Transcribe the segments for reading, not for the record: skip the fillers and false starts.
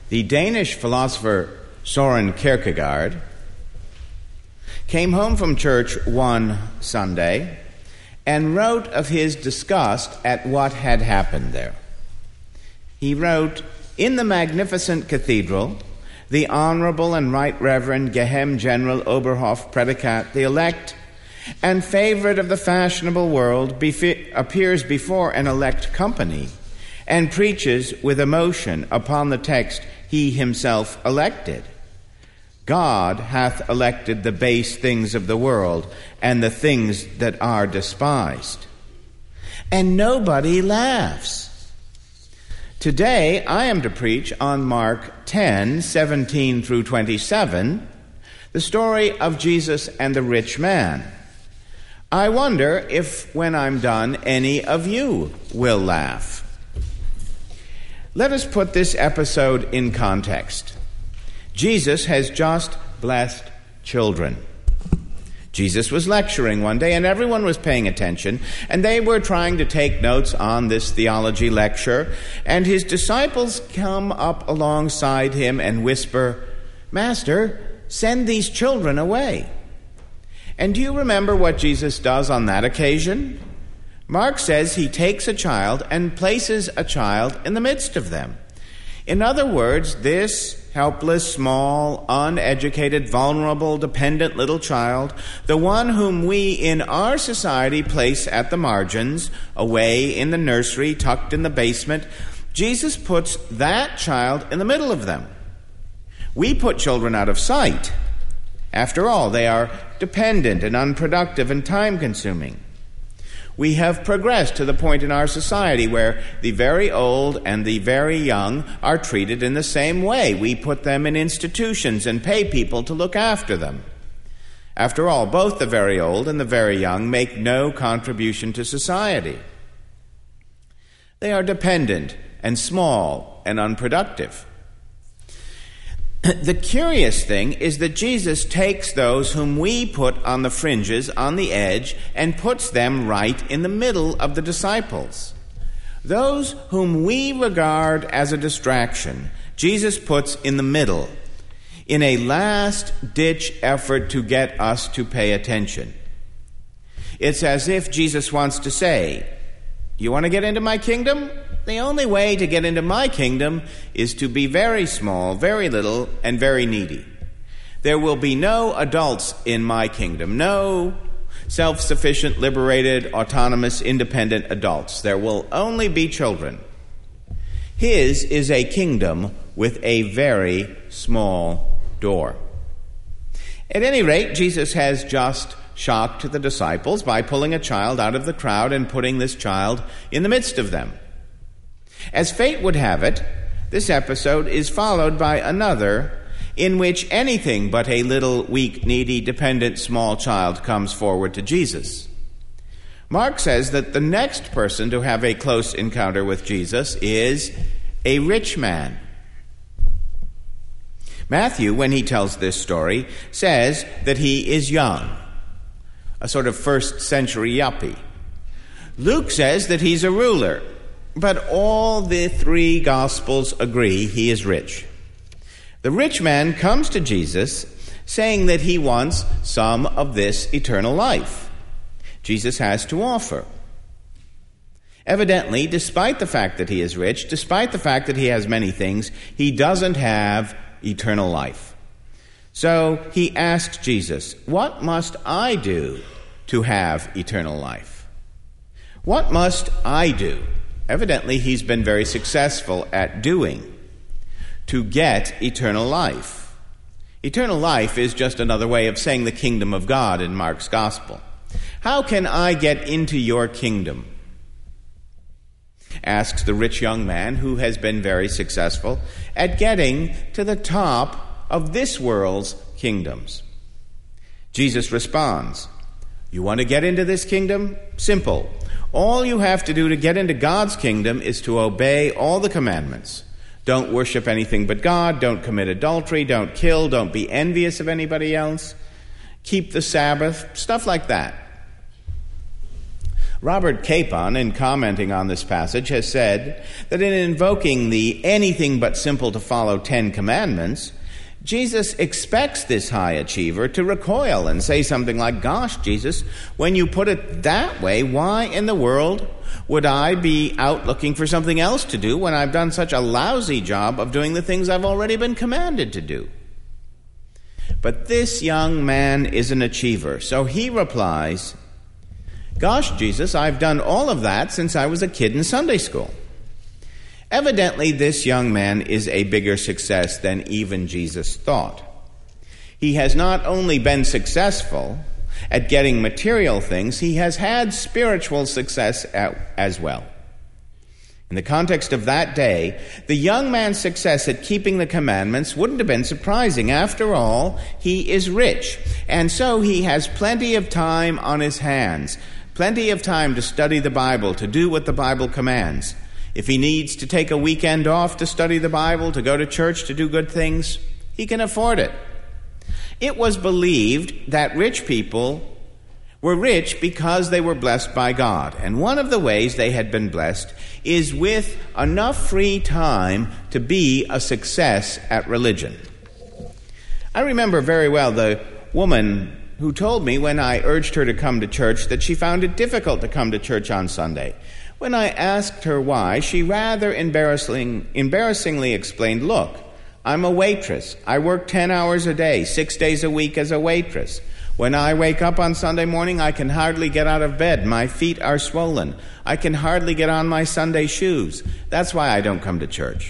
The Danish philosopher Søren Kierkegaard came home from church one Sunday and wrote of his disgust at what had happened there. He wrote, "In the magnificent cathedral, the Honorable and Right Reverend Geheim General Oberhof Predicat, the elect and favorite of the fashionable world, appears before an elect company and preaches with emotion upon the text he himself elected. God hath elected the base things of the world and the things that are despised." And nobody laughs. Today, I am to preach on Mark 10:17 through 27, the story of Jesus and the rich man. I wonder if, when I'm done, any of you will laugh. Let us put this episode in context. Jesus has just blessed children. Jesus was lecturing one day, and everyone was paying attention, and they were trying to take notes on this theology lecture, and his disciples come up alongside him and whisper, "Master, send these children away." And do you remember what Jesus does on that occasion? Mark says he takes a child and places a child in the midst of them. In other words, this helpless, small, uneducated, vulnerable, dependent little child, the one whom we in our society place at the margins, away in the nursery, tucked in the basement, Jesus puts that child in the middle of them. We put children out of sight. After all, they are dependent and unproductive and time-consuming. We have progressed to the point in our society where the very old and the very young are treated in the same way. We put them in institutions and pay people to look after them. After all, both the very old and the very young make no contribution to society. They are dependent and small and unproductive. The curious thing is that Jesus takes those whom we put on the fringes, on the edge, and puts them right in the middle of the disciples. Those whom we regard as a distraction, Jesus puts in the middle, in a last-ditch effort to get us to pay attention. It's as if Jesus wants to say, "You want to get into my kingdom? The only way to get into my kingdom is to be very small, very little, and very needy. There will be no adults in my kingdom, no self-sufficient, liberated, autonomous, independent adults. There will only be children." His is a kingdom with a very small door. At any rate, Jesus has just shocked the disciples by pulling a child out of the crowd and putting this child in the midst of them. As fate would have it, this episode is followed by another in which anything but a little, weak, needy, dependent, small child comes forward to Jesus. Mark says that the next person to have a close encounter with Jesus is a rich man. Matthew, when he tells this story, says that he is young, a sort of first-century yuppie. Luke says that he's a ruler. But all the three Gospels agree he is rich. The rich man comes to Jesus saying that he wants some of this eternal life. Jesus has to offer. Evidently, despite the fact that he is rich, despite the fact that he has many things, he doesn't have eternal life. So he asks Jesus, "What must I do to have eternal life? What must I do?" Evidently, he's been very successful at doing to get eternal life. Eternal life is just another way of saying the kingdom of God in Mark's gospel. How can I get into your kingdom? Asks the rich young man who has been very successful at getting to the top of this world's kingdoms. Jesus responds, "You want to get into this kingdom? Simple. All you have to do to get into God's kingdom is to obey all the commandments. Don't worship anything but God. Don't commit adultery. Don't kill. Don't be envious of anybody else. Keep the Sabbath. Stuff like that. Robert Capon, in commenting on this passage, has said that in invoking the anything but simple to follow 10 commandments, Jesus expects this high achiever to recoil and say something like, "Gosh, Jesus, when you put it that way, why in the world would I be out looking for something else to do when I've done such a lousy job of doing the things I've already been commanded to do?" But this young man is an achiever, so he replies, "Gosh, Jesus, I've done all of that since I was a kid in Sunday school." Evidently, this young man is a bigger success than even Jesus thought. He has not only been successful at getting material things, he has had spiritual success as well. In the context of that day, the young man's success at keeping the commandments wouldn't have been surprising. After all, he is rich, and so he has plenty of time on his hands, plenty of time to study the Bible, to do what the Bible commands. If he needs to take a weekend off to study the Bible, to go to church, to do good things, he can afford it. It was believed that rich people were rich because they were blessed by God. And one of the ways they had been blessed is with enough free time to be a success at religion. I remember very well the woman who told me when I urged her to come to church that she found it difficult to come to church on Sunday. When I asked her why, she rather embarrassingly explained, "Look, I'm a waitress. I work 10 hours a day, 6 days a week as a waitress. When I wake up on Sunday morning, I can hardly get out of bed. My feet are swollen. I can hardly get on my Sunday shoes. That's why I don't come to church."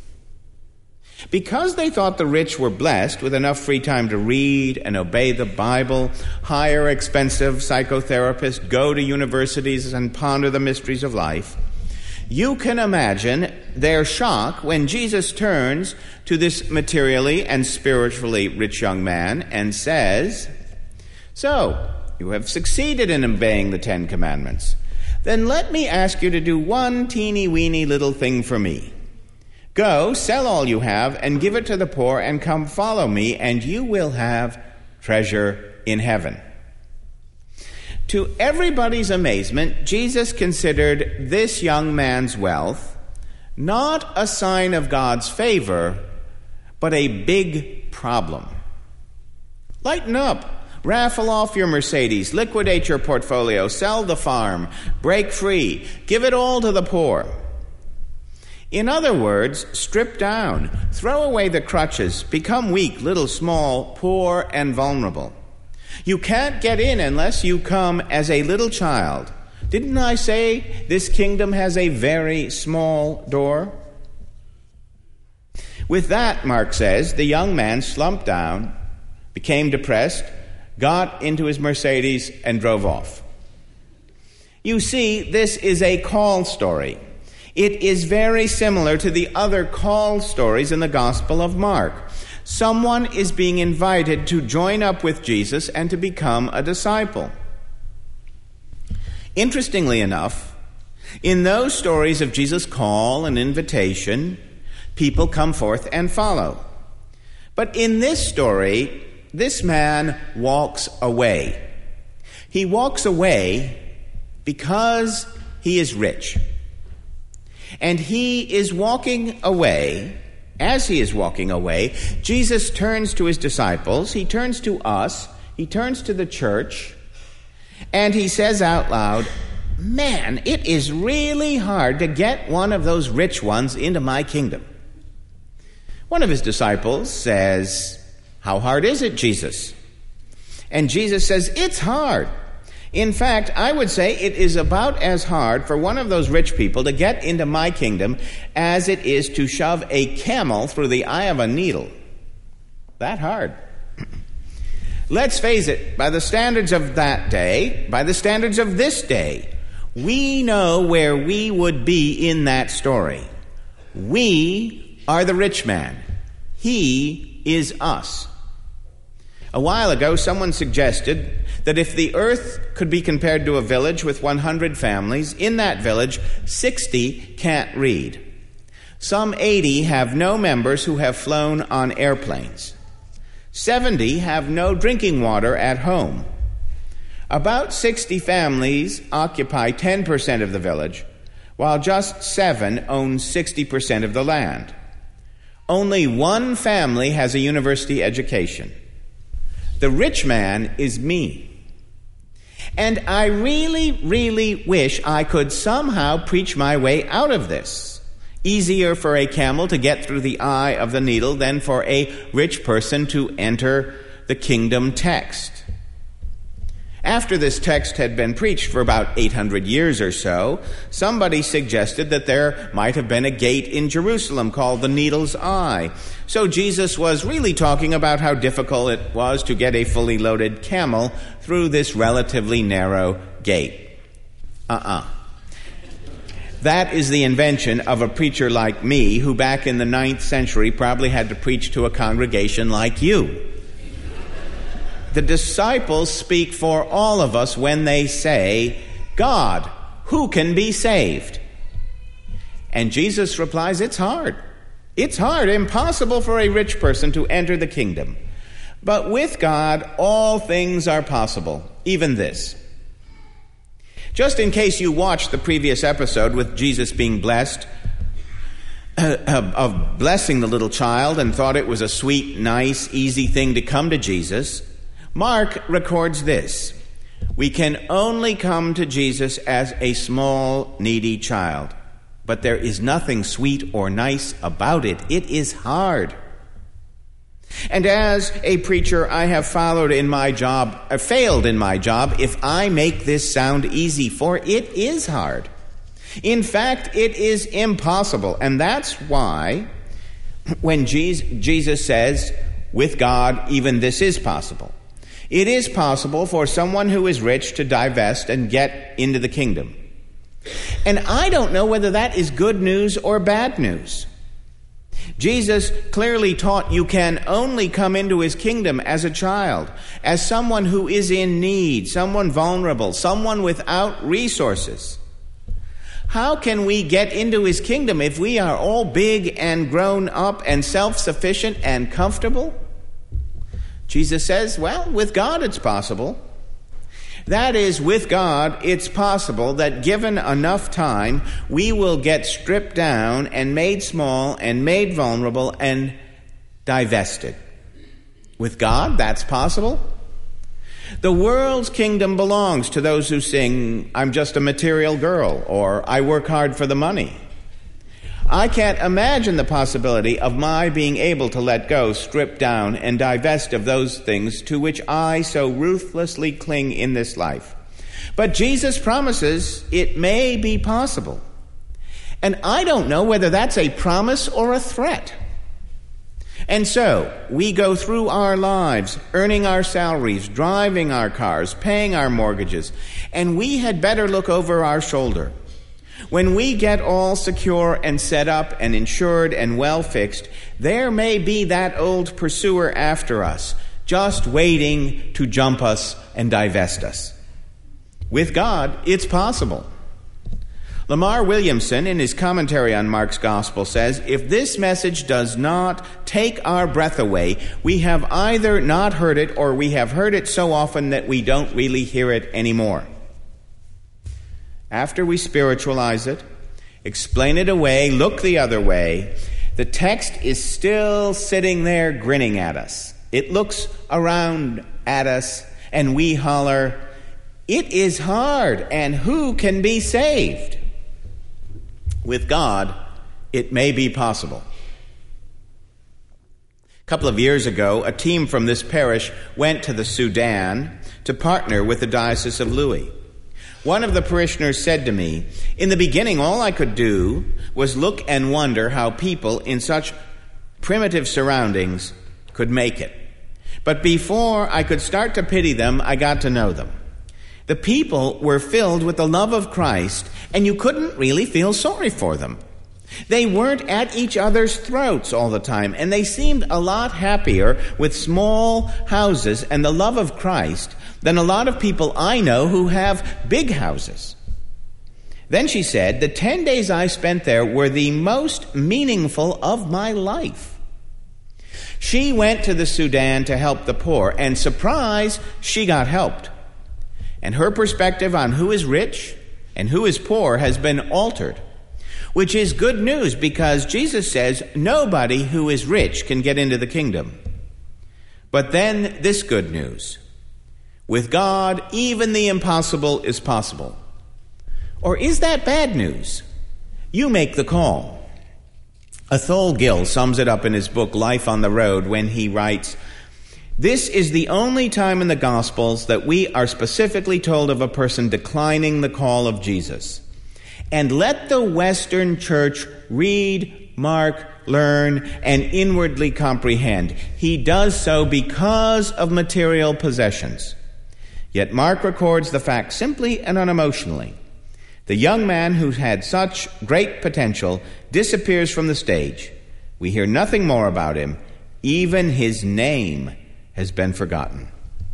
Because they thought the rich were blessed with enough free time to read and obey the Bible, hire expensive psychotherapists, go to universities, and ponder the mysteries of life, you can imagine their shock when Jesus turns to this materially and spiritually rich young man and says, "So, you have succeeded in obeying the 10 commandments. Then let me ask you to do one teeny-weeny little thing for me. Go, sell all you have, and give it to the poor, and come follow me, and you will have treasure in heaven." To everybody's amazement, Jesus considered this young man's wealth not a sign of God's favor, but a big problem. Lighten up. Raffle off your Mercedes. Liquidate your portfolio. Sell the farm. Break free. Give it all to the poor. In other words, strip down, throw away the crutches, become weak, little, small, poor, and vulnerable. You can't get in unless you come as a little child. Didn't I say this kingdom has a very small door? With that, Mark says, the young man slumped down, became depressed, got into his Mercedes, and drove off. You see, this is a call story. It is very similar to the other call stories in the Gospel of Mark. Someone is being invited to join up with Jesus and to become a disciple. Interestingly enough, in those stories of Jesus' call and invitation, people come forth and follow. But in this story, this man walks away. He walks away because he is rich. And he is walking away. As he is walking away, Jesus turns to his disciples, he turns to us, he turns to the church, and he says out loud, "Man, it is really hard to get one of those rich ones into my kingdom." One of his disciples says, "How hard is it, Jesus?" And Jesus says, "It's hard. In fact, I would say it is about as hard for one of those rich people to get into my kingdom as it is to shove a camel through the eye of a needle. That hard." Let's face it, by the standards of that day, by the standards of this day, we know where we would be in that story. We are the rich man. He is us. A while ago, someone suggested that if the earth could be compared to a village with 100 families, in that village, 60 can't read. Some 80 have no members who have flown on airplanes. 70 have no drinking water at home. About 60 families occupy 10% of the village, while just 7 own 60% of the land. Only one family has a university education. The rich man is me. And I really, really wish I could somehow preach my way out of this. Easier for a camel to get through the eye of the needle than for a rich person to enter the kingdom text. After this text had been preached for about 800 years or so, somebody suggested that there might have been a gate in Jerusalem called the Needle's Eye. So Jesus was really talking about how difficult it was to get a fully loaded camel through this relatively narrow gate. That is the invention of a preacher like me, who back in the 9th century probably had to preach to a congregation like you. The disciples speak for all of us when they say, God, who can be saved? And Jesus replies, it's hard. It's hard, impossible for a rich person to enter the kingdom. But with God, all things are possible, even this. Just in case you watched the previous episode with Jesus being blessed, of blessing the little child and thought it was a sweet, nice, easy thing to come to Jesus, Mark records this: we can only come to Jesus as a small, needy child, but there is nothing sweet or nice about it. It is hard. And as a preacher, I have failed in my job if I make this sound easy, for it is hard. In fact, it is impossible. And that's why when Jesus says, with God, even this is possible. It is possible for someone who is rich to divest and get into the kingdom. And I don't know whether that is good news or bad news. Jesus clearly taught you can only come into his kingdom as a child, as someone who is in need, someone vulnerable, someone without resources. How can we get into his kingdom if we are all big and grown up and self-sufficient and comfortable? Jesus says, well, with God it's possible. That is, with God, it's possible that given enough time, we will get stripped down and made small and made vulnerable and divested. With God, that's possible. The world's kingdom belongs to those who sing, I'm just a material girl, or I work hard for the money. I can't imagine the possibility of my being able to let go, strip down, and divest of those things to which I so ruthlessly cling in this life. But Jesus promises it may be possible. And I don't know whether that's a promise or a threat. And so, we go through our lives, earning our salaries, driving our cars, paying our mortgages, and we had better look over our shoulder. When we get all secure and set up and insured and well fixed, there may be that old pursuer after us, just waiting to jump us and divest us. With God, it's possible. Lamar Williamson, in his commentary on Mark's Gospel, says, if this message does not take our breath away, we have either not heard it or we have heard it so often that we don't really hear it anymore. After we spiritualize it, explain it away, look the other way, the text is still sitting there grinning at us. It looks around at us and we holler, it is hard, and who can be saved? With God, it may be possible. A couple of years ago, a team from this parish went to the Sudan to partner with the Diocese of Louis. One of the parishioners said to me, in the beginning, all I could do was look and wonder how people in such primitive surroundings could make it. But before I could start to pity them, I got to know them. The people were filled with the love of Christ, and you couldn't really feel sorry for them. They weren't at each other's throats all the time, and they seemed a lot happier with small houses and the love of Christ than a lot of people I know who have big houses. Then she said, the 10 days I spent there were the most meaningful of my life. She went to the Sudan to help the poor, and surprise, she got helped. and her perspective on who is rich and who is poor has been altered, which is good news because Jesus says nobody who is rich can get into the kingdom. But then this good news: with God, even the impossible is possible. Or is that bad news? You make the call. Athol Gill sums it up in his book Life on the Road when he writes, "This is the only time in the Gospels that we are specifically told of a person declining the call of Jesus. And let the Western Church read, mark, learn, and inwardly comprehend. He does so because of material possessions." Yet Mark records the fact simply and unemotionally. The young man who had such great potential disappears from the stage. We hear nothing more about him. Even his name has been forgotten.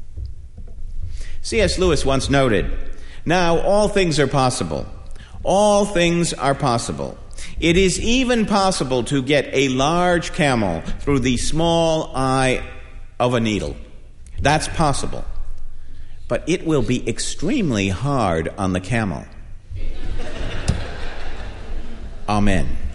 C.S. Lewis once noted, "Now all things are possible. All things are possible. It is even possible to get a large camel through the small eye of a needle. That's possible. But it will be extremely hard on the camel." Amen.